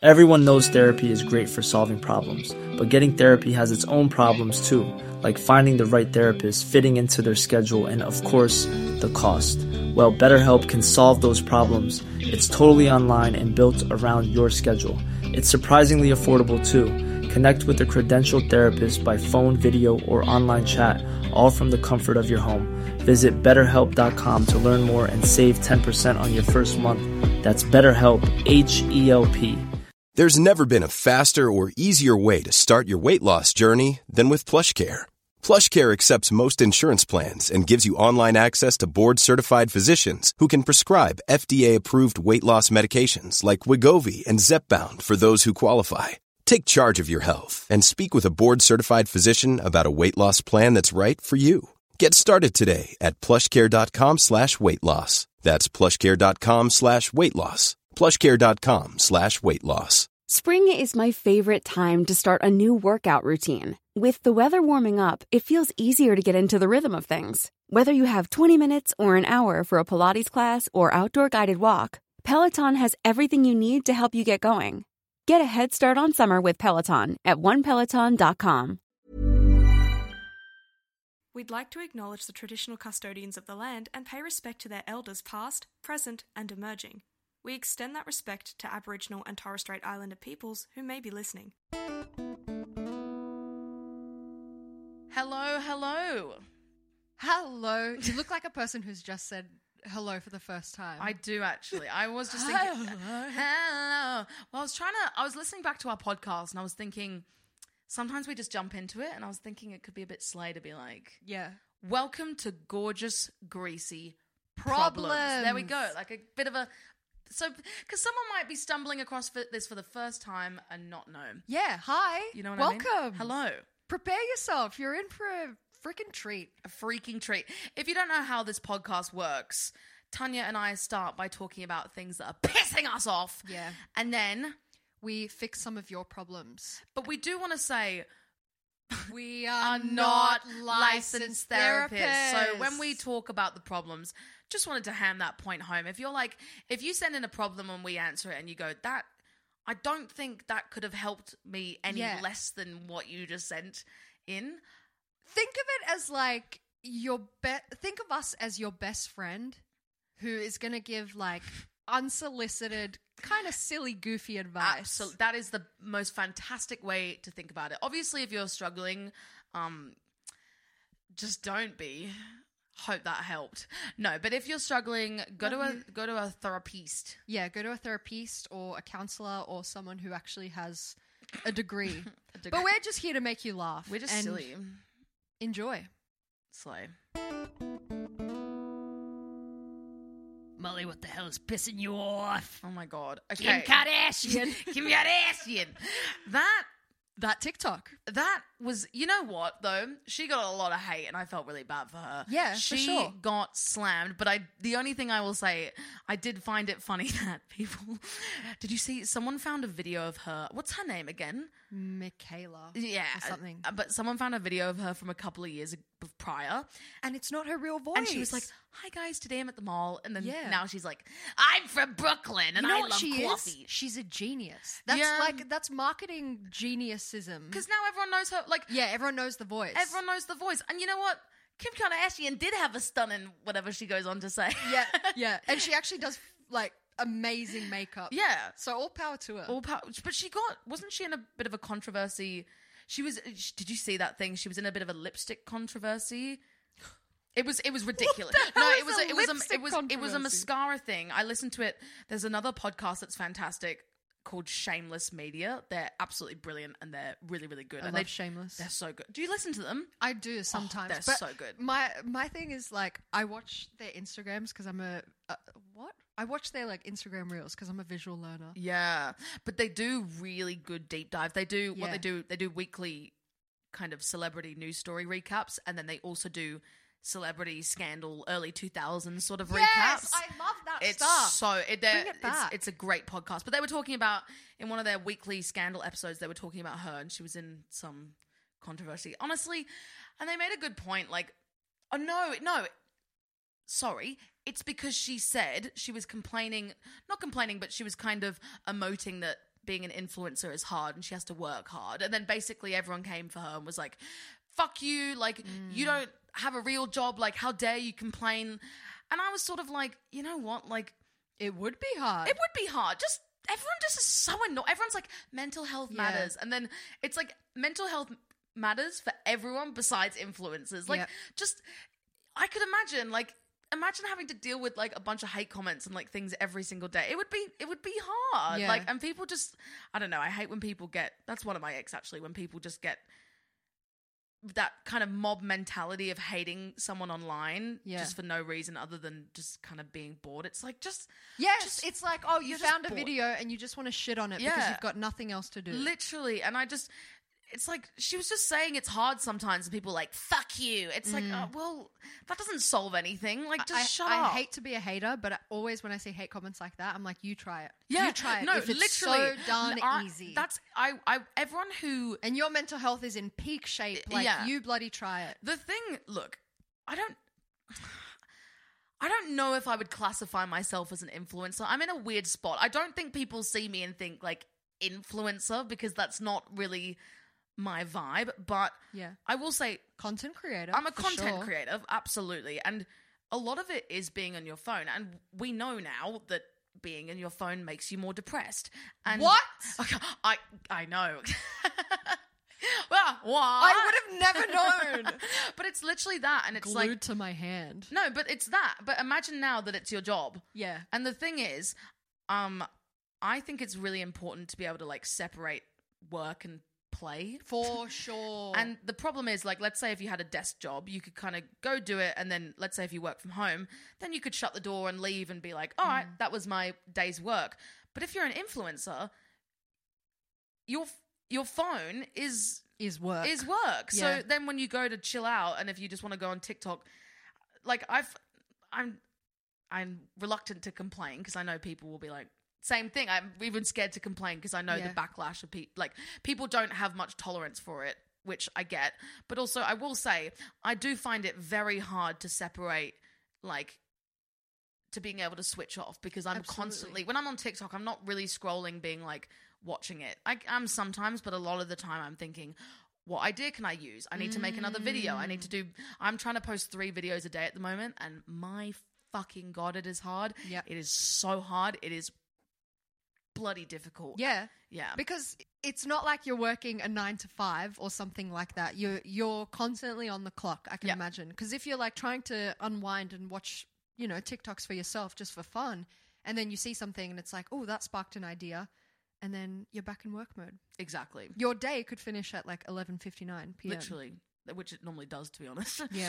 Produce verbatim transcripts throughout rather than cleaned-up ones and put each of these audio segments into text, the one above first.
Everyone knows therapy is great for solving problems, but getting therapy has its own problems too, like finding the right therapist, fitting into their schedule, and of course, the cost. Well, BetterHelp can solve those problems. It's totally online and built around your schedule. It's surprisingly affordable too. Connect with a credentialed therapist by phone, video, or online chat, all from the comfort of your home. Visit better help dot com to learn more and save ten percent on your first month. That's BetterHelp, H E L P. There's never been a faster or easier way to start your weight loss journey than with PlushCare. PlushCare accepts most insurance plans and gives you online access to board-certified physicians who can prescribe F D A-approved weight loss medications like Wegovy and Zepbound for those who qualify. Take charge of your health and speak with a board-certified physician about a weight loss plan that's right for you. Get started today at plushcare.com slash weight loss. That's plushcare.com slash weight loss. plushcare.com slash weight loss. Spring is my favorite time to start a new workout routine. With the weather warming up, it feels easier to get into the rhythm of things. Whether you have twenty minutes or an hour for a Pilates class or outdoor guided walk, Peloton has everything you need to help you get going. Get a head start on summer with Peloton at one peloton dot com. We'd like to acknowledge the traditional custodians of the land and pay respect to their elders past, present, and emerging. We extend that respect to Aboriginal and Torres Strait Islander peoples who may be listening. Hello, hello. Hello. You look like a person who's just said hello for the first time. I do actually. I was just thinking, Hello. hello. Well, I was trying to, I was listening back to our podcast and I was thinking, sometimes we just jump into it and I was thinking it could be a bit slay to be like, Yeah. welcome to gorgeous, greasy Problems. problems. There we go. Like a bit of a, so, because someone might be stumbling across for this for the first time and not know. Yeah. Hi. You know what Welcome. I mean? Hello. Prepare yourself. You're in for a freaking treat. A freaking treat. If you don't know how this podcast works, Tanya and I start by talking about things that are pissing us off. Yeah. And then we fix some of your problems. But we do want to say we are, are not not licensed licensed therapists. therapists. So when we talk about the problems, just wanted to ham that point home. If you're like, if you send in a problem and we answer it and you go, that, I don't think that could have helped me any Yeah. less than what you just sent in. Think of it as like your be- think of us as your best friend who is going to give like unsolicited, kind of silly, goofy advice. Absolutely. That is the most fantastic way to think about it. Obviously, if you're struggling, um, just don't be. Hope that helped. No, but if you're struggling, go Love to a you. go to a therapist. Yeah, go to a therapist or a counselor or someone who actually has a degree. A degree. But we're just here to make you laugh. We're just and silly. Enjoy. Slay. Molly, what the hell is pissing you off? Oh my god. Kim Okay. Kardashian. Kim Kardashian. That That TikTok. that was, you know what though? She got a lot of hate, and I felt really bad for her. Yeah, for she sure. got slammed. But I, the only thing I will say, I did find it funny that people. Did you see? Someone found a video of her. What's her name again? Michaela. Yeah, Or something. uh, But someone found a video of her from a couple of years ag- prior, And it's not her real voice. and she was like, "Hi guys, today I'm at the mall," and then Yeah. now she's like, "I'm from Brooklyn and you know I what love she coffee." is? She's a genius. That's Yeah. like, that's marketing geniusism. Because now everyone knows her. Like, Yeah, everyone knows the voice. everyone knows the voice, and you know what? Kim Kardashian did have a stunning whatever she goes on to say. Yeah, yeah. And she actually does like amazing makeup. Yeah. So all power to her. All power, but she got, wasn't she in a bit of a controversy? She was, did you see that thing? She was in a bit of a lipstick controversy. It was, it was ridiculous. What the No, hell it is was, a a, it was, a, lipstick it was, it was a controversy? mascara thing. I listened to it. There's another podcast that's fantastic called Shameless Media. They're absolutely brilliant and they're really, really good. I and love they, Shameless. They're so good. Do you listen to them? I do sometimes. they're but so good. My my thing is like I watch their Instagrams because I'm a uh, what? I watch their like Instagram reels because I'm a visual learner. Yeah, but they do really good deep dive. They do what Yeah. they do. They do weekly kind of celebrity news story recaps, and then they also do celebrity scandal early two thousands sort of Yes, recaps. I love that It's stuff. so it, they're- Bring it it's, back. it's a great podcast. But they were talking about in one of their weekly scandal episodes. They were talking about her, and she was in some controversy. Honestly, and they made a good point. Like, oh no, no, sorry. It's because she said she was complaining, not complaining, but she was kind of emoting that being an influencer is hard and she has to work hard. And then basically everyone came for her and was like, fuck you, like, mm. you don't have a real job, like, how dare you complain? And I was sort of like, you know what, like... It would be hard. It would be hard. Just, everyone just is so annoyed. Everyone's like, mental health Yeah. matters. And then it's like, mental health matters for everyone besides influencers. Like, Yeah. just, I could imagine, like, imagine having to deal with like a bunch of hate comments and like things every single day. It would be, it would be hard. Yeah. Like, and people just, I don't know. I hate when people get, that's one of my ex actually, when people just get that kind of mob mentality of hating someone online Yeah. just for no reason other than just kind of being bored. It's like, just, Yes, just- it's like, oh, you you're just found a bored. video and you just want to shit on it because Yeah. you've got nothing else to do. literally. And I just, it's like, she was just saying it's hard sometimes and people are like, fuck you. It's like, oh, well, that doesn't solve anything. Like, just I, shut I up. hate to be a hater, but I, always when I see hate comments like that, I'm like, you try it. Yeah, You try it. No, if it's literally, so darn I- easy. That's I, I. Everyone who and your mental health is in peak shape. Like, Yeah. you bloody try it. the thing. Look, I don't. I don't know if I would classify myself as an influencer. I'm in a weird spot. I don't think people see me and think like influencer because that's not really my vibe. But Yeah. I will say Content creator. I'm a for content sure. creator, absolutely. And a lot of it is being on your phone. And we know now that being in your phone makes you more depressed. And What? I I know. Well, what? I would have never known. But it's literally that. And it's Glued like, to my hand. no, but it's that. But imagine now that it's your job. Yeah. And the thing is, um, I think it's really important to be able to like separate work and play. For sure. And the problem is, like, let's say if you had a desk job, you could kind of go do it. And then let's say if you work from home, then you could shut the door and leave and be like, all right, that was my day's work. But if you're an influencer, your your phone is is work. is work. Yeah. So then when you go to chill out and if you just want to go on TikTok, like I've, I'm, I'm reluctant to complain because I know people will be like, same thing. I'm even scared to complain because I know Yeah. the backlash of people. Like, people don't have much tolerance for it, which I get. But also, I will say, I do find it very hard to separate, like, to being able to switch off because I'm Absolutely. constantly, when I'm on TikTok, I'm not really scrolling, being like, watching it. I am sometimes, but a lot of the time I'm thinking, what idea can I use? I need to make another video. I need to do, I'm trying to post three videos a day at the moment, and my fucking God, it is hard. Yep. It is so hard. It is bloody difficult. Yeah. Yeah. Because it's not like you're working a nine to five or something like that. You're you're constantly on the clock, I can Yeah. imagine. Because if you're like trying to unwind and watch, you know, TikToks for yourself just for fun, and then you see something and it's like, oh, that sparked an idea, and then you're back in work mode. Exactly. Your day could finish at like eleven fifty-nine p.m. Literally. Which it normally does, to be honest. Yeah.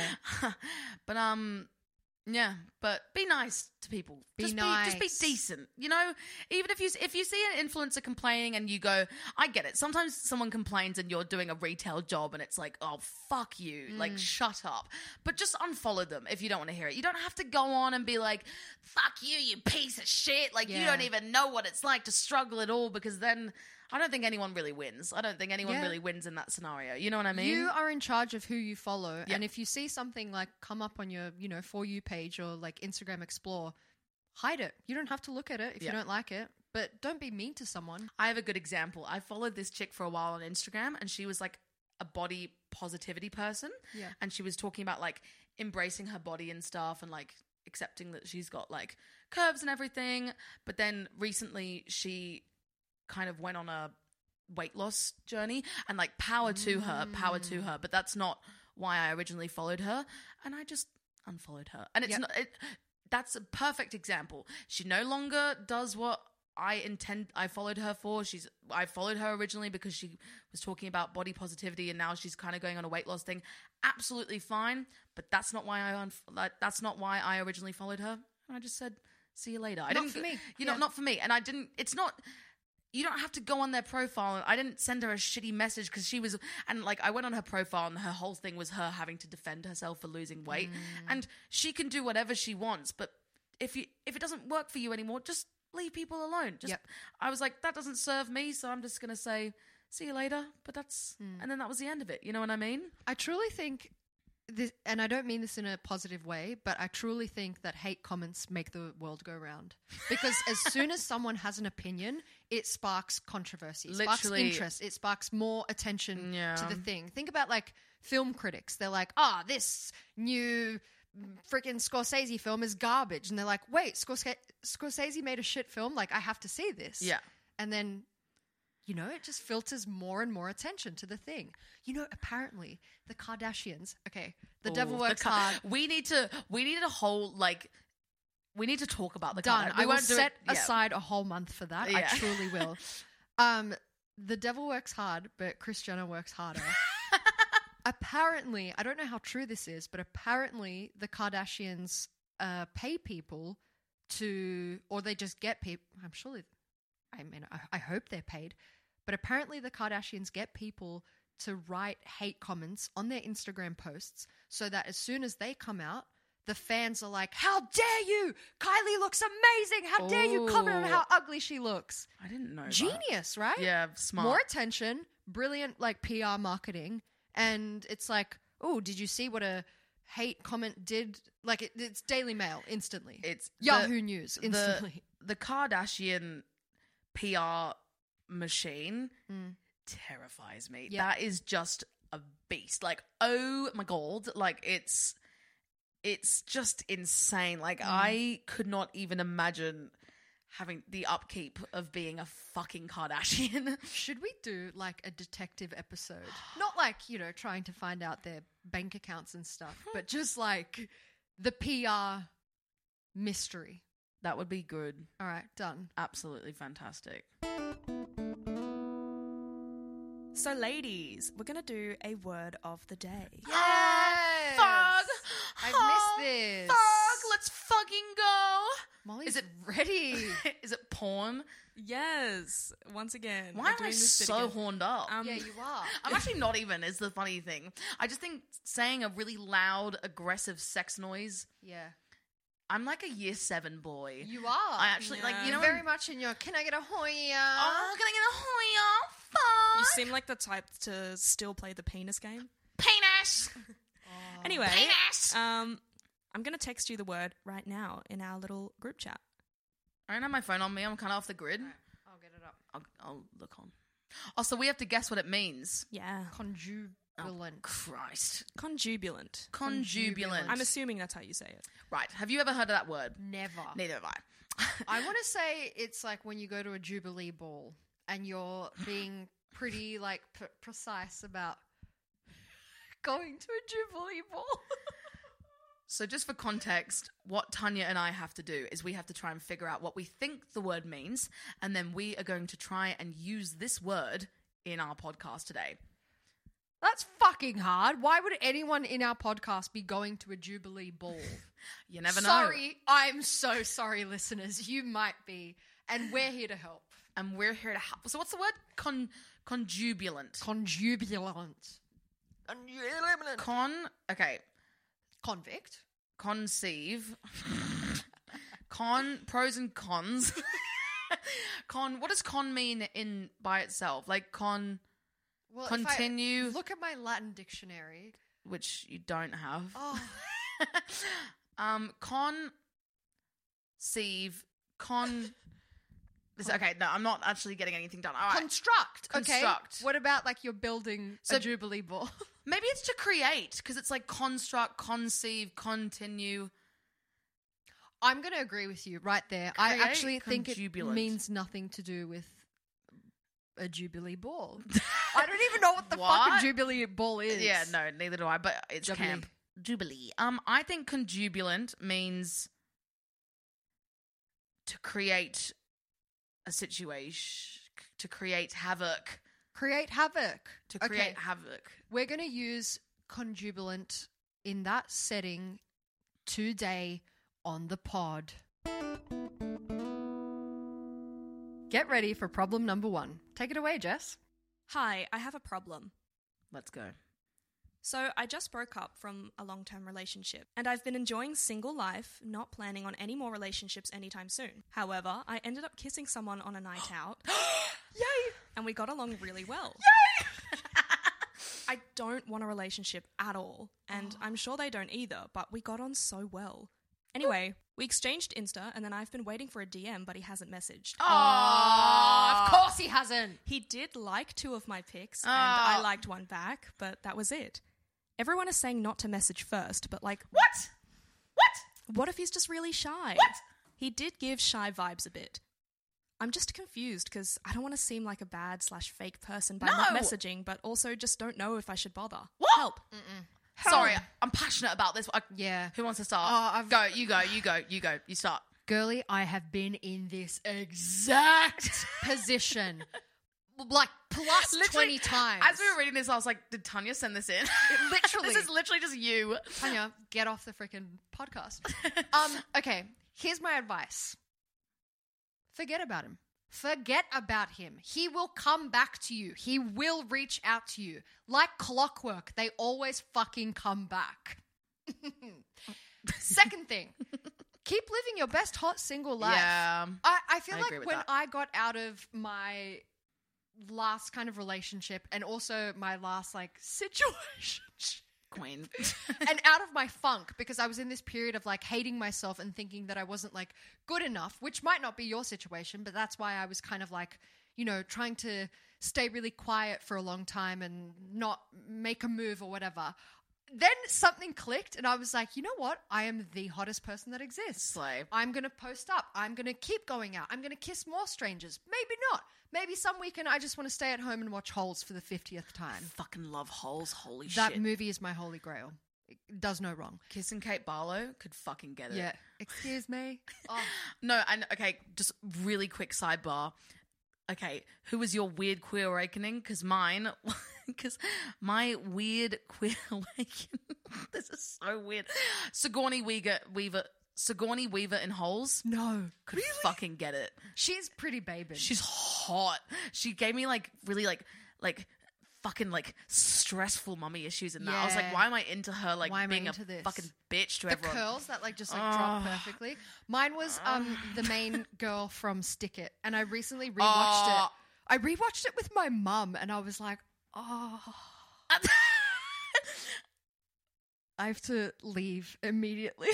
But, um... yeah, but be nice to people. Be just nice. Be, just be decent. You know, even if you if you see an influencer complaining and you go, I get it. Sometimes someone complains and you're doing a retail job and it's like, oh, fuck you. Mm. Like, shut up. But just unfollow them if you don't want to hear it. You don't have to go on and be like, fuck you, you piece of shit. Like, you Yeah. don't even know what it's like to struggle at all, because then I don't think anyone really wins. I don't think anyone Yeah. really wins in that scenario. You know what I mean? You are in charge of who you follow. Yeah. And if you see something like come up on your, you know, For You page or like Instagram Explore, hide it. You don't have to look at it if Yeah. you don't like it. But don't be mean to someone. I have a good example. I followed this chick for a while on Instagram, and she was like a body positivity person. Yeah. And she was talking about like embracing her body and stuff and like accepting that she's got like curves and everything. But then recently she kind of went on a weight loss journey, and like power to her, power to her. But that's not why I originally followed her. And I just unfollowed her. And it's Yep. not, it, that's a perfect example. She no longer does what I intend I followed her for. She's I followed her originally because she was talking about body positivity, and now she's kind of going on a weight loss thing. Absolutely fine, but that's not why I unf- like, that's not why I originally followed her. And I just said, "See you later." I Not didn't for me. You know, Yeah. not for me. And I didn't it's not you don't have to go on their profile. I didn't send her a shitty message because she was, and like I went on her profile and her whole thing was her having to defend herself for losing weight. Mm. And she can do whatever she wants, but if you if it doesn't work for you anymore, just leave people alone. Just Yep. I was like, that doesn't serve me, so I'm just gonna say, see you later. But that's Mm. and then that was the end of it. You know what I mean? I truly think this, and I don't mean this in a positive way, but I truly think that hate comments make the world go round. Because as soon as someone has an opinion, it sparks controversy, it sparks Literally. interest, it sparks more attention Yeah. to the thing. Think about like film critics. They're like, ah, oh, this new freaking Scorsese film is garbage. And they're like, wait, Scorsese, Scorsese made a shit film? Like, I have to see this. Yeah. And then, you know, it just filters more and more attention to the thing. You know, apparently the Kardashians, okay, the Ooh, devil works the Ka- hard. We need to, we need a whole, like, we need to talk about the Done. Kardashians. I We will won't do set it- yeah. aside a whole month for that. I Yeah. truly will. Um, the devil works hard, but Kris Jenner works harder. Apparently, I don't know how true this is, but apparently the Kardashians uh, pay people to, or they just get people. I'm sure, they, I mean, I, I hope they're paid, but apparently the Kardashians get people to write hate comments on their Instagram posts so that as soon as they come out, the fans are like, how dare you? Kylie looks amazing. How dare you comment on Ooh. how ugly she looks? I didn't know that. Genius, right? Yeah, smart. More attention, brilliant like P R marketing. And it's like, oh, did you see what a hate comment did? Like it, it's Daily Mail instantly. It's Yahoo the- News the- instantly. The Kardashian P R machine Mm. terrifies me. Yeah. That is just a beast. Like, oh my god, like it's it's just insane. Like Mm. I could not even imagine having the upkeep of being a fucking Kardashian. Should we do like a detective episode? Not like, you know, trying to find out their bank accounts and stuff, but just like the P R mystery. That would be good. All right, done. Absolutely fantastic. So, ladies, we're going to do a word of the day. Yes! Fuck! I've Oh, missed this. Fuck! Let's fucking go! Molly's Is it ready? Is it porn? Yes, once again. Why we're am I doing this bit so again. horned up? Um, Yeah, you are. I'm actually not even, is the funny thing. I just think saying a really loud, aggressive sex noise, Yeah. I'm like a year seven boy. You are. I actually, like, Yeah. you You're know, very when- much in your, can I get a Hoya? oh, can I get a Hoya? Fuck! You seem like the type to still play the penis game. Penis! Anyway, Penis! um, I'm going to text you the word right now in our little group chat. I don't have my phone on me. I'm kind of off the grid. I'll get it up. I'll, I'll look on. Oh, so we have to guess what it means. Yeah. Conjubilant. Christ. Conjubilant. Conjubilant. I'm assuming that's how you say it. Right. Have you ever heard of that word? Never. Neither have I. I want to say it's like when you go to a Jubilee ball and you're being pretty like p- precise about going to a Jubilee ball. So just for context, what Tanya and I have to do is we have to try and figure out what we think the word means, and then we are going to try and use this word in our podcast today. That's fucking hard. Why would anyone in our podcast be going to a Jubilee ball? You never know. Sorry, I'm so sorry, listeners. You might be, and we're here to help. And we're here to help. So what's the word? Con conjubilant. Conjubilant. Conjubilant. Con, okay. Convict. Conceive. Con, pros and cons. Con, what does con mean in by itself? Like con, Well, if I continue, look at my Latin dictionary. which you don't have. Oh, um, con, sieve, con. This, okay, no, I'm not actually getting anything done. All right. construct. Construct. Okay. What about like you're building So- a Jubilee ball? Maybe it's to create, because it's like construct, conceive, continue. I'm going to agree with you right there. I Create actually think it conjubilant. means nothing to do with a Jubilee ball. I don't even know what the fuck What? a Jubilee ball is. Yeah, no, neither do I, but it's Jubilee. camp. Jubilee. Um, I think conjubilant means to create a situation, to create havoc, Create havoc. to create Okay. havoc. We're going to use conjubilant in that setting today on the pod. Get ready for problem number one. Take it away, Jess. Hi, I have a problem. Let's go. So, I just broke up from a long-term relationship, and I've been enjoying single life, not planning on any more relationships anytime soon. However, I ended up kissing someone on a night out. Yay! And we got along really well. Yay! I I don't want a relationship at all, and Oh. I'm sure they don't either, but we got on so well. Anyway, we exchanged Insta, and then I've been waiting for a D M, but he hasn't messaged. Oh, of course he hasn't. He did like two of my pics, Oh. and I liked one back, but that was it. Everyone is saying not to message first, but like, What? What? what if he's just really shy? What? He did give shy vibes a bit. I'm just confused because I don't want to seem like a bad slash fake person by not No. messaging, but also just don't know if I should bother. What? Help. Sorry, I'm passionate about this. I, Yeah. Who wants to start? Oh, I've- Go, you go, you go, you go, you start. Girly, I have been in this exact position like plus twenty times. As we were reading this, I was like, did Tanya send this in? Literally. This is literally just you. Tanya, get off the freaking podcast. um, okay, here's my advice. Forget about him. Forget about him. He will come back to you. He will reach out to you. Like clockwork, they always fucking come back. Second thing, keep living your best hot single life. Yeah. I, I feel I agree like with when that. I got out of my last kind of relationship and also my last like situation Queen. and out of my funk, because I was in this period of like hating myself and thinking that I wasn't like good enough, which might not be your situation, but that's why I was kind of like, you know, trying to stay really quiet for a long time and not make a move or whatever. Then something clicked and I was like, you know what? I am the hottest person that exists. Slay. I'm going to post up. I'm going to keep going out. I'm going to kiss more strangers. Maybe not. Maybe some weekend I just want to stay at home and watch Holes for the fiftieth time. Fucking love Holes. Holy That shit. movie is my holy grail. It does no wrong. Kissing Kate Barlow could fucking get it. Yeah. Excuse me. Oh. No, and okay, just really quick sidebar. Okay, who was your weird queer awakening? Because mine, because my weird queer awakening, this is so weird. Sigourney Weaver, Weaver, Sigourney Weaver in Holes No. could fucking get it. She's pretty baby. She's hot. She gave me like really like like fucking like stressful mummy issues in that. I was like, Yeah. why am I into her like Why am I being into a this? fucking bitch to the everyone? curls that like just like drop Oh. perfectly. Mine was um the main girl from Stick It, and I recently rewatched Oh. it. I rewatched it with my mum, and I was like, oh, I have to leave immediately.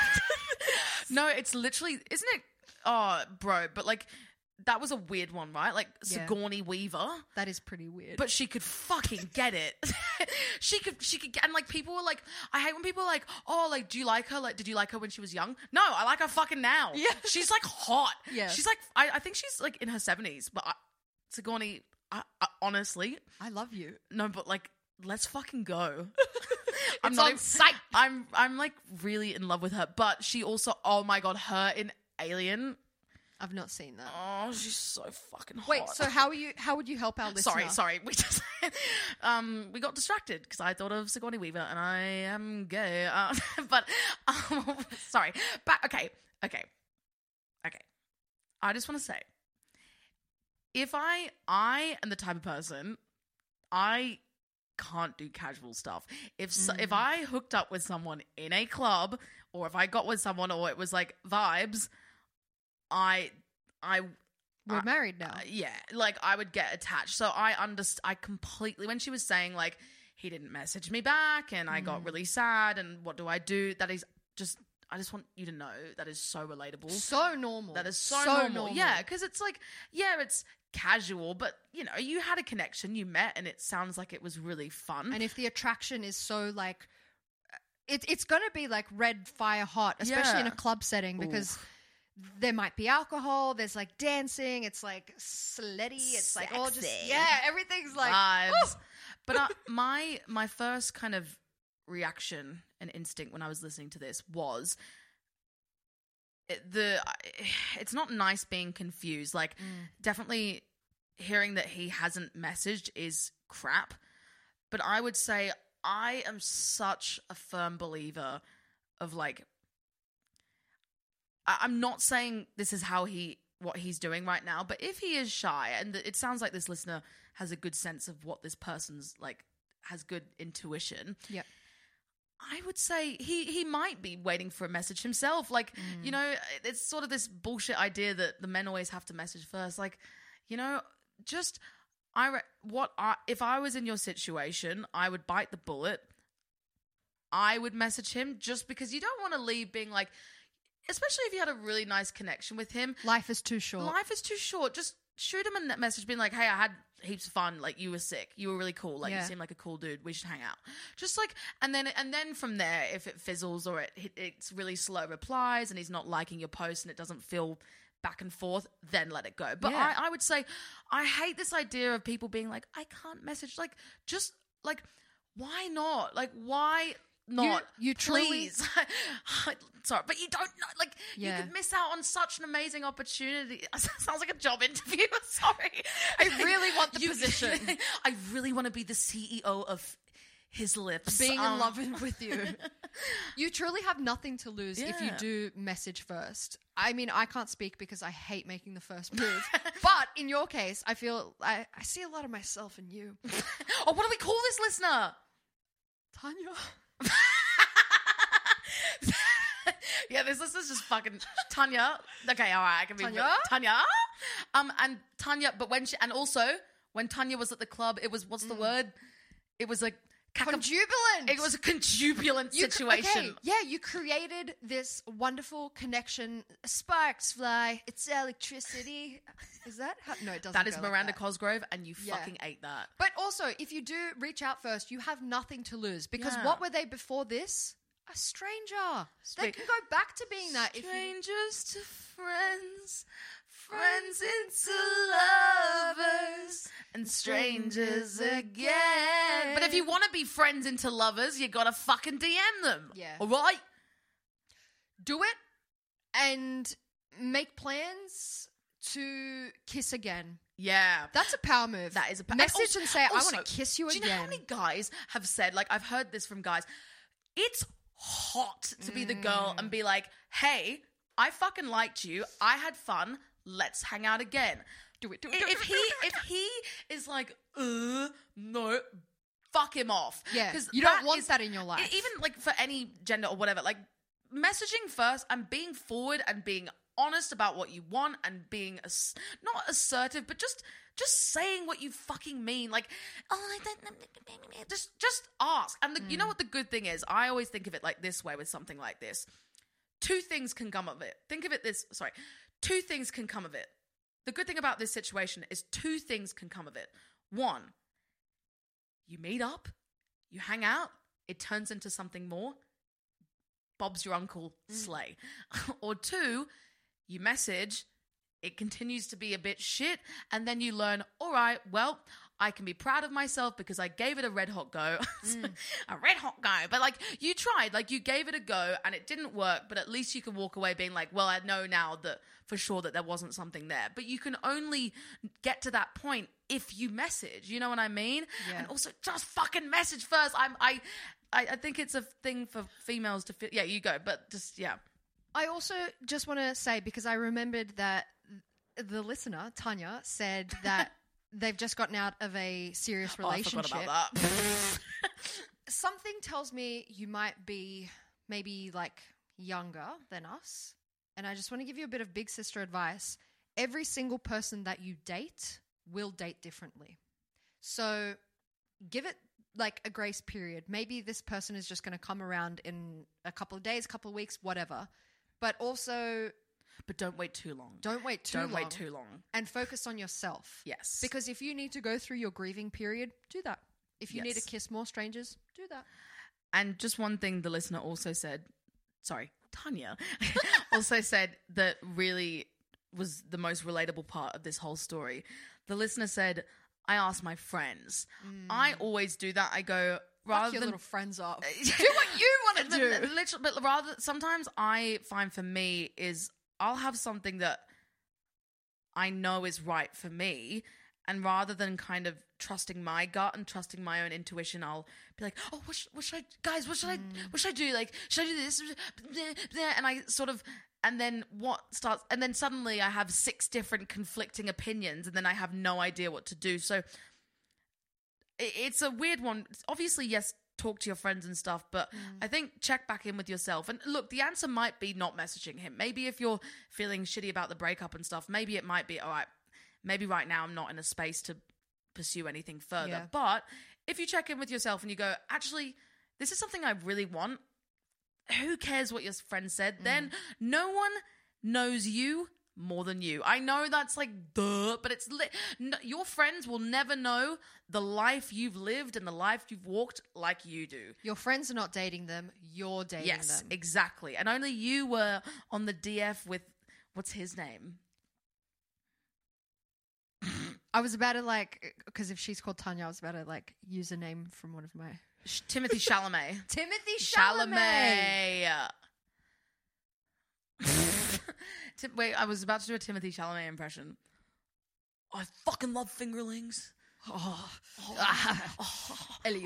No, it's literally, isn't it? Oh, bro, but like that was a weird one, right? Like Yeah. Sigourney Weaver, That is pretty weird. but she could fucking get it. she could, she could, get, and like people were like, I hate when people are like, oh, like, do you like her? Like, did you like her when she was young? No, I like her fucking now. Yeah. she's like hot. Yeah. she's like, I, I think she's like in her seventies, but I, Sigourney, I, I, honestly, I love you. no, but like, let's fucking go. It's on even- site. I'm I'm like really in love with her, but she also, oh my god, her in Alien. I've not seen that. Oh, she's so fucking hot. Wait, so how are you? How would you help our listener? sorry, sorry, we just um we got distracted because I thought of Sigourney Weaver and I am gay. Uh, but um, sorry, but okay, okay, okay. I just want to say, if I I am the type of person, I can't do casual stuff. If so, if I hooked up with someone in a club, or if I got with someone, or it was like vibes, I I We're I- married now. uh, yeah, like I would get attached. So I underst I completely, when she was saying like he didn't message me back and I got really sad and what do I do? That is just, I just want you to know that is so relatable. So normal. That is so, normal. Yeah, because it's like, yeah, it's casual, but you know, you had a connection, you met, and it sounds like it was really fun. And if the attraction is so like, it, it's going to be like red fire hot, especially in a Yeah. club setting, because there might be alcohol, there's like dancing, it's like slutty, it's like all just, Sexy. yeah, everything's like, vibes. ooh. But uh, my my first kind of reaction and instinct when I was listening to this was it, the it's not nice being confused. Like definitely hearing that he hasn't messaged is crap. But I would say I am such a firm believer of like, I- I'm not saying this is how he what he's doing right now, but if he is shy, and it sounds like this listener has a good sense of what this person's like, has good intuition. Yep. I would say he he might be waiting for a message himself. Like, you know, it's sort of this bullshit idea that the men always have to message first. Like, you know, just I re- what I if I was in your situation, I would bite the bullet. I would message him just because you don't want to leave being like, especially if you had a really nice connection with him. Life is too short. Life is too short. Just shoot him a message being like, hey, I had heaps of fun. Like, you were sick. You were really cool. Like, Yeah. you seem like a cool dude. We should hang out. Just like, and then and then from there, if it fizzles or it it's really slow replies and he's not liking your post and it doesn't feel back and forth, then let it go. But Yeah. I, I would say, I hate this idea of people being like, I can't message. Like, just like, why not? Like, why not? You- you truly- please. Sorry, but you don't know. Like, Yeah. you could miss out on such an amazing opportunity. Sounds like a job interview. Sorry. I really want the position. I really want to be the C E O of His Lips. Being Um, in love with you. You truly have nothing to lose if you Yeah. do message first. I mean, I can't speak because I hate making the first move. But in your case, I feel I, I see a lot of myself in you. Oh, what do we call this listener? Tanya. Yeah, this listener's just fucking Tanya. Okay, all right, I can be Tanya? Tanya. Um, and Tanya, but when she and also when Tanya was at the club, it was what's the word? It was like caca- Conjubilant. It was a conjubilant You c- situation. okay, yeah, you created this wonderful connection. Sparks fly. It's electricity. Is that how? No, it doesn't. That is go like Miranda that. Cosgrove, and you Yeah. fucking ate that. But also, if you do reach out first, you have nothing to lose because Yeah. what were they before this? A stranger. They Stra- can go back to being that if you. Strangers to friends, friends into lovers, and strangers again. But if you want to be friends into lovers, you gotta fucking D M them. Yeah. All right. Do it and make plans to kiss again. Yeah. That's a power move. That is a pa- message and also- and say, "I also, want to kiss you do again." you know how many guys have said, like, I've heard this from guys, it's hot to be the girl and be like, hey, I fucking liked you. I had fun. Let's hang out again. Do it. Do I- it. Do it, If do it, he do it, if he is like, uh, no, fuck him off. Yeah, 'Cause you don't that want is- that in your life. e- Even like for any gender or whatever, like messaging first and being forward and being honest about what you want and being ass- not assertive, but just just saying what you fucking mean. Like, oh, I don't, just just ask. And the, you know what the good thing is? I always think of it like this way with something like this. Two things can come of it. Think of it this, sorry. Two things can come of it. The good thing about this situation is two things can come of it. One, you meet up, you hang out, it turns into something more. Bob's your uncle, slay. Or two, you message, it continues to be a bit shit, and then you learn, all right, well, I can be proud of myself because I gave it a red hot go. A red hot go. But like, you tried, like you gave it a go and it didn't work, but at least you can walk away being like, well, I know now that for sure that there wasn't something there. But you can only get to that point if you message, you know what I mean? Yeah. And also just fucking message first. I'm, I, I, I think it's a thing for females to feel, yeah, you go, but just, yeah. I also just want to say, because I remembered that the listener, Tanya, said that they've just gotten out of a serious relationship. Oh, I forgot about that. Something tells me you might be maybe like younger than us. And I just want to give you a bit of big sister advice. Every single person that you date will date differently. So give it like a grace period. Maybe this person is just going to come around in a couple of days, couple of weeks, whatever. But also But don't wait too long. don't wait too Don't long. wait too long. And focus on yourself. Yes. Because if you need to go through your grieving period, do that. If you need to Yes. kiss more strangers, do that. And just one thing the listener also said, sorry, Tanya, also said that really was the most relatable part of this whole story. The listener said, I asked my friends. I always do that. I go, rather Fuck your than little friends up. Do what you want to do. Literally, but rather, sometimes I find for me is I'll have something that I know is right for me, and rather than kind of trusting my gut and trusting my own intuition, I'll be like, oh, what should, what should I, guys, what should I, what should I do? Like, should I do this? And I sort of, and then what starts, and then suddenly I have six different conflicting opinions, and then I have no idea what to do. So it, it's a weird one. Obviously, yes, talk to your friends and stuff, but I think check back in with yourself. And look, the answer might be not messaging him. Maybe if you're feeling shitty about the breakup and stuff, maybe it might be, all right, maybe right now I'm not in a space to pursue anything further. Yeah. But if you check in with yourself and you go, actually, this is something I really want, who cares what your friend said? Mm. Then no one knows you more than you. I know that's like duh, but it's li- no, your friends will never know the life you've lived and the life you've walked like you do. Your friends are not dating them. You're dating Yes, them. exactly. And only you were on the D F with, what's his name? I was about to like, because if she's called Tanya, I was about to like use a name from one of my... Sh- Timothy Chalamet. Timothy Chalamet. Tim- Wait, I was about to do a Timothy Chalamet impression. I fucking love fingerlings. Oh. Elio.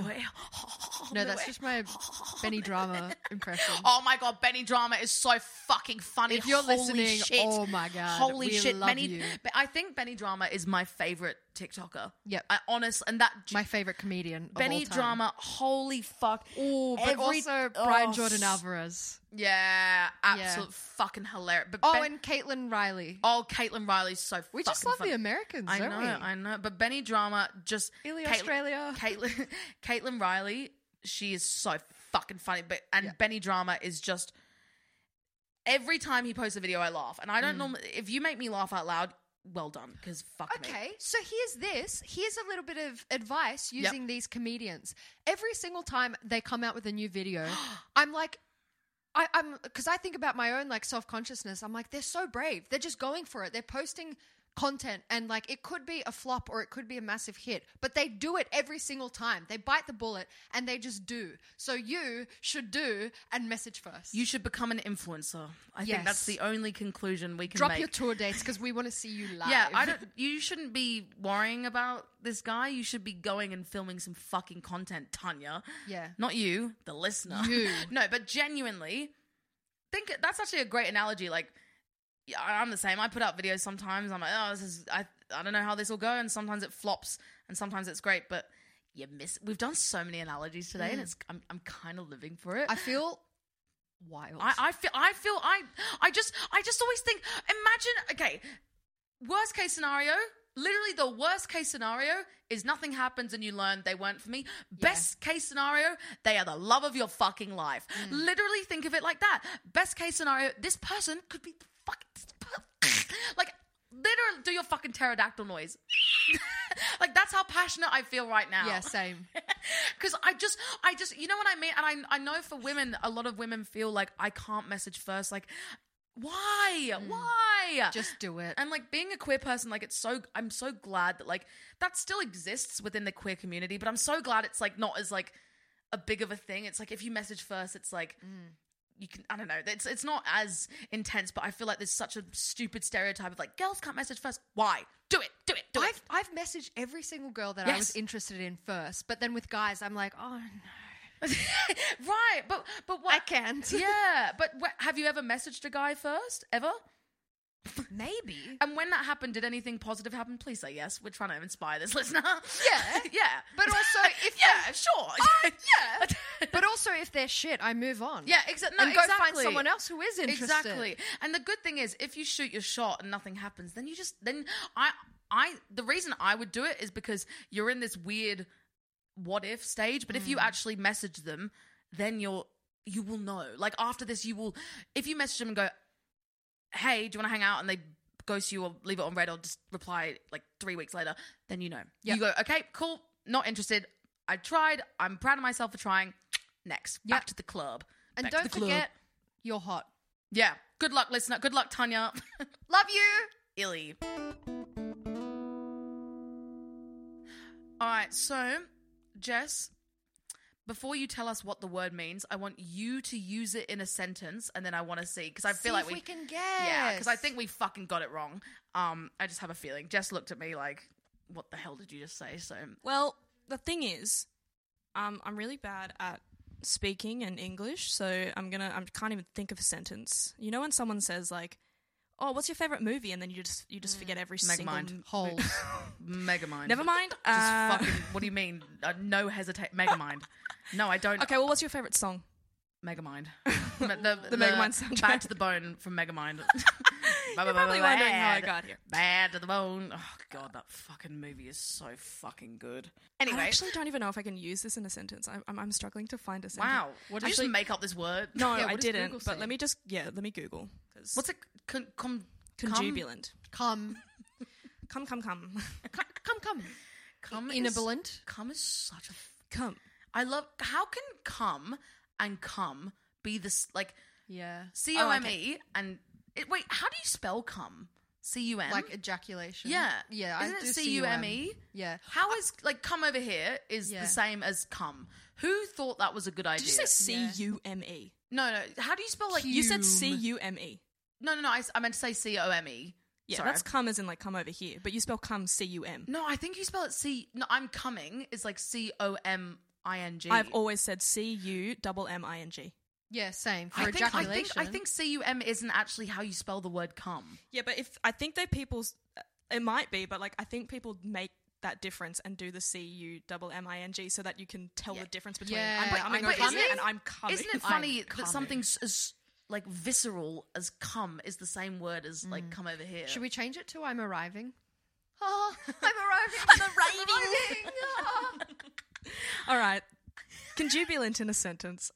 No, that's just my Benny Drama impression. Oh my god, Benny Drama is so fucking funny. If you're Holy listening, shit. oh my God, holy we shit, love Benny. you. But I think Benny Drama is my favorite TikToker. Yep. I honest and that My favorite comedian of Benny all time. Drama. Holy fuck. Oh, but Every- also Brian oh, Jordan s- Alvarez. Yeah, absolute fucking hilarious. But Oh, Ben- and Caitlin Riley. oh, Caitlin Riley's so. We fucking just love funny. the Americans, I don't know, we? I know. But Benny Drama just Illy Caitlin- Australia. Caitlin, Caitlin Riley, she is so fucking funny. But and Yeah. Benny Drama is just every time he posts a video, I laugh. And I don't Mm. normally. If you make me laugh out loud, well done. Because fuck me. Okay, so here's this. Here's a little bit of advice using these comedians. Every single time they come out with a new video, I'm like, I, I'm because I think about my own like self consciousness. I'm like, they're so brave. They're just going for it. They're posting content and like it could be a flop or it could be a massive hit, but they do it every single time. They bite the bullet and they just do. So you should do and message first. You should become an influencer. I Yes. think that's the only conclusion we can drop make. your tour dates because we want to see you live. Yeah, I don't. You shouldn't be worrying about this guy. You should be going and filming some fucking content, Tanya. Yeah. Not you, the listener. You. No, but genuinely, think that's actually a great analogy. Like, yeah, I'm the same. I put out videos sometimes. I'm like, oh, this is. I I don't know how this will go, and sometimes it flops, and sometimes it's great. But you miss. We've done so many analogies today, and it's. I'm I'm kind of living for it. I feel wild. I, I feel I feel I I just I just always think, imagine, okay, worst case scenario, literally the worst case scenario is nothing happens and you learn they weren't for me. Best case scenario, they are the love of your fucking life. Literally think of it like that. Best case scenario, this person could be the fucking like literally do your fucking pterodactyl noise. Like that's how passionate I feel right now. Yeah, same. Because I just, I just, you know what I mean? And I, I know for women, a lot of women feel like I can't message first. Like, why? Why? Just do it. And like being a queer person, like it's so, I'm so glad that like that still exists within the queer community. But I'm so glad it's like not as like a big of a thing. It's like if you message first, it's like. You can, I don't know, it's it's not as intense, but I feel like there's such a stupid stereotype of like, girls can't message first. Why? Do it, do it, do it. I've I've messaged every single girl that I was Yes. interested in first, but then with guys, I'm like, oh no, Right, but but what? I can't. Yeah, but wh- have you ever messaged a guy first, ever? Maybe. And when that happened, did anything positive happen? Please say yes. We're trying to inspire this listener. Yeah. yeah. But also, if yeah, sure. yeah, but also if they're shit, I move on. yeah, exa- no, and go exactly. find someone else who is interested. Exactly. And the good thing is, if you shoot your shot and nothing happens, then you just then I I the reason I would do it is because you're in this weird what if stage. But if you actually message them, then you're you will know. Like after this, you will. If you message them and go, hey, do you want to hang out? And they ghost you or leave it on red or just reply like three weeks later, then you know. Yep. You go, okay, cool, not interested. I tried. I'm proud of myself for trying. Next. Yep. Back to the club. And Back to don't the club. forget, you're hot. Yeah. Good luck, listener. Good luck, Tanya. Love you. Illy. All right, so, Jess, before you tell us what the word means, I want you to use it in a sentence, and then I want to see, because I feel See like if we, we can guess. yeah, because I think we fucking got it wrong. Um, I just have a feeling. Jess looked at me like, "What the hell did you just say?" So, Well, the thing is, um, I'm really bad at speaking and English, so I'm gonna, I can't even think of a sentence. You know when someone says like, "Oh, what's your favorite movie?" and then you just, you just forget every single Megamind. m- Holes. mega mind. Never mind. Just Uh, fucking. What do you mean? Uh, no hesitate. Mega mind. No, I don't. okay, well, what's your favorite song? Megamind. the the, The Megamind soundtrack. Bad to the Bone from Megamind. You're probably wondering how I got here. Bad to the Bone. Oh, God, that fucking movie is so fucking good. Anyway. I actually don't even know if I can use this in a sentence. I'm, I'm, I'm struggling to find a sentence. Wow. What did Actually, you just make up this word? No, Yeah, I what does didn't. Google But say? let me just, yeah, let me Google. 'Cause What's it? Con, com, conjubilant? Come, Come, come, come. come, come, come. Cum is, Inhabilant. cum is such a... Come. I love... How can cum and cum be this, like... Yeah. C O M E and... It, wait, how do you spell cum? C U M? Like ejaculation. Yeah. Yeah. Isn't I it do C U M E? Yeah. How is, like, come over here is Yeah. the same as cum? Who thought that was a good idea? Did you say C U M E? No, no. How do you spell, like... You said cum? C U M E. No, no, no. I, s- I meant to say C O M E. Yeah, Sorry, that's I've- come as in like come over here, but you spell come C U M. No, I think you spell it C... No, I'm coming is like C O M I N G. I've always said C U M M I N G. Yeah. Same for I think, I ejaculation. think I think C U M isn't actually how you spell the word cum. Yeah, but if I think that people's it might be, but like I think people make that difference and do the C U M M I N G so that you can tell Yeah. the difference between Yeah. I'm But- coming but over isn't here it- and I'm coming. Isn't it I'm funny that coming. something s- as like visceral as cum is the same word as like come over here? Should we change it to I'm arriving? Oh, I'm arriving. I'm arriving. Oh. All right. Conjubilant in a sentence.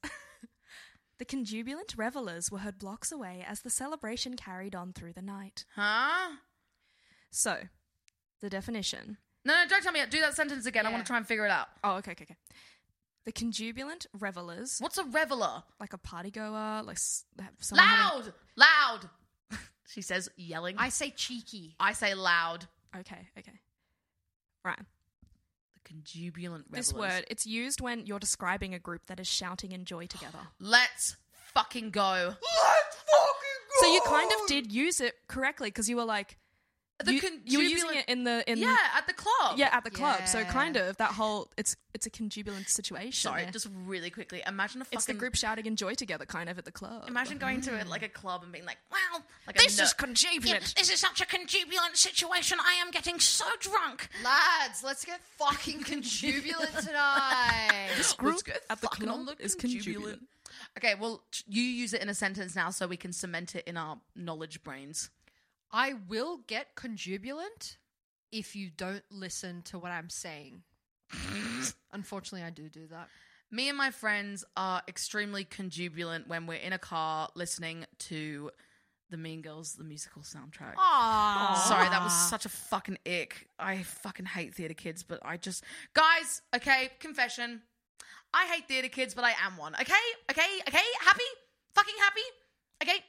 The conjubilant revelers were heard blocks away as the celebration carried on through the night. Huh? So, the definition. No, no, don't tell me. Do that sentence again. I Yeah. want to try and figure it out. Oh, okay, okay, okay. The conjubilant revelers, What's a reveler? like a party goer, like s- someone having- Loud, loud. She says, yelling. I say cheeky. I say loud. Okay, okay. Right. The conjubilant revelers. This word, it's used when you're describing a group that is shouting in joy together. Let's fucking go. Let's fucking go. So you kind of did use it correctly because you were like, The you, you were using conjubilant- it in the in Yeah, at the club. yeah at the club. So Yeah. kind of that whole it's it's a conjubilant situation. Sorry, Yeah. just really quickly. Imagine a fucking. It's the group shouting in joy together, kind of at the club. Imagine going to a, like a club and being like, "Wow, like This a is ner- conjubilant. This is such a conjubilant situation. I am getting so drunk." Lads, let's get fucking conjubilant tonight. This group Let's get at the fucking club on the is conjubilant. conjubilant. Okay, well, t- you use it in a sentence now, so we can cement it in our knowledge brains. I will get conjubilant if you don't listen to what I'm saying. Unfortunately, I do do that. Me and my friends are extremely conjubilant when we're in a car listening to the Mean Girls, the musical soundtrack. Aww. Sorry, that was such a fucking ick. I fucking hate theatre kids, but I just... Guys, okay, confession. I hate theatre kids, but I am one. Okay? Okay? Okay? Happy? Fucking happy? Okay?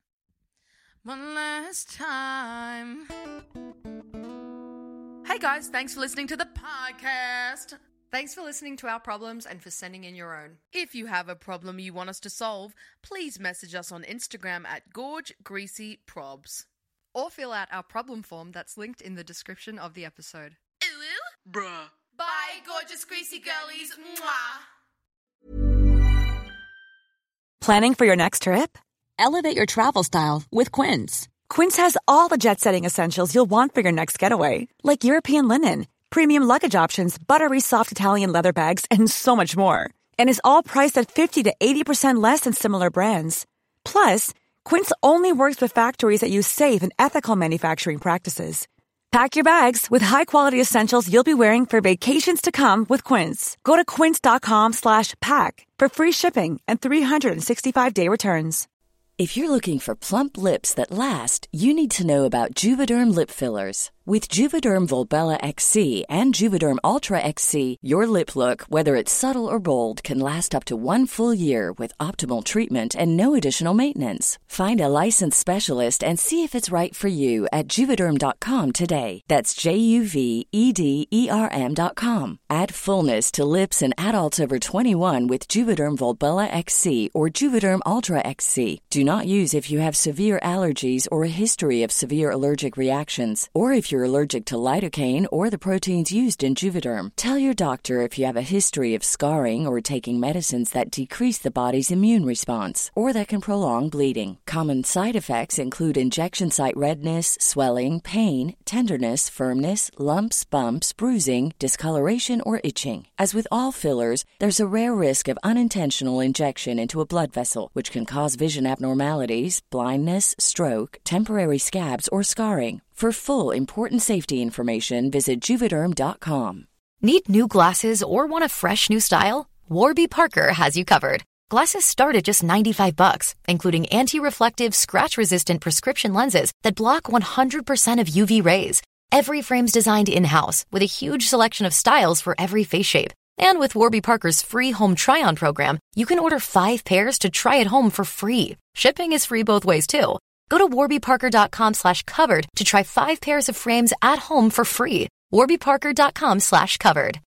One last time. Hey guys, thanks for listening to the podcast. Thanks for listening to our problems and for sending in your own. If you have a problem you want us to solve, please message us on Instagram at gorgegreasyprobs. Or fill out our problem form that's linked in the description of the episode. Ooh, bruh. Bye, gorgeous greasy girlies. Mwah. Planning for your next trip? Elevate your travel style with Quince. Quince has all the jet-setting essentials you'll want for your next getaway, like European linen, premium luggage options, buttery soft Italian leather bags, and so much more. And is all priced at fifty to eighty percent less than similar brands. Plus, Quince only works with factories that use safe and ethical manufacturing practices. Pack your bags with high-quality essentials you'll be wearing for vacations to come with Quince. Go to quince.com slash pack for free shipping and three sixty-five day returns. If you're looking for plump lips that last, you need to know about Juvederm lip fillers. With Juvederm Volbella X C and Juvederm Ultra X C, your lip look, whether it's subtle or bold, can last up to one full year with optimal treatment and no additional maintenance. Find a licensed specialist and see if it's right for you at Juvederm dot com today. That's J U V E D E R M dot com. Add fullness to lips in adults over twenty-one with Juvederm Volbella X C or Juvederm Ultra X C. Do not use if you have severe allergies or a history of severe allergic reactions, or if you're you're allergic to lidocaine or the proteins used in Juvederm. Tell your doctor if you have a history of scarring or taking medicines that decrease the body's immune response or that can prolong bleeding. Common side effects include injection site redness, swelling, pain, tenderness, firmness, lumps, bumps, bruising, discoloration, or itching. As with all fillers, there's a rare risk of unintentional injection into a blood vessel, which can cause vision abnormalities, blindness, stroke, temporary scabs, or scarring. For full, important safety information, visit Juvederm dot com. Need new glasses or want a fresh new style? Warby Parker has you covered. Glasses start at just ninety-five bucks, including anti-reflective, scratch-resistant prescription lenses that block one hundred percent of U V rays. Every frame's designed in-house with a huge selection of styles for every face shape. And with Warby Parker's free home try-on program, you can order five pairs to try at home for free. Shipping is free both ways, too. Go to warby parker dot com slash covered to try five pairs of frames at home for free. warby parker dot com slash covered.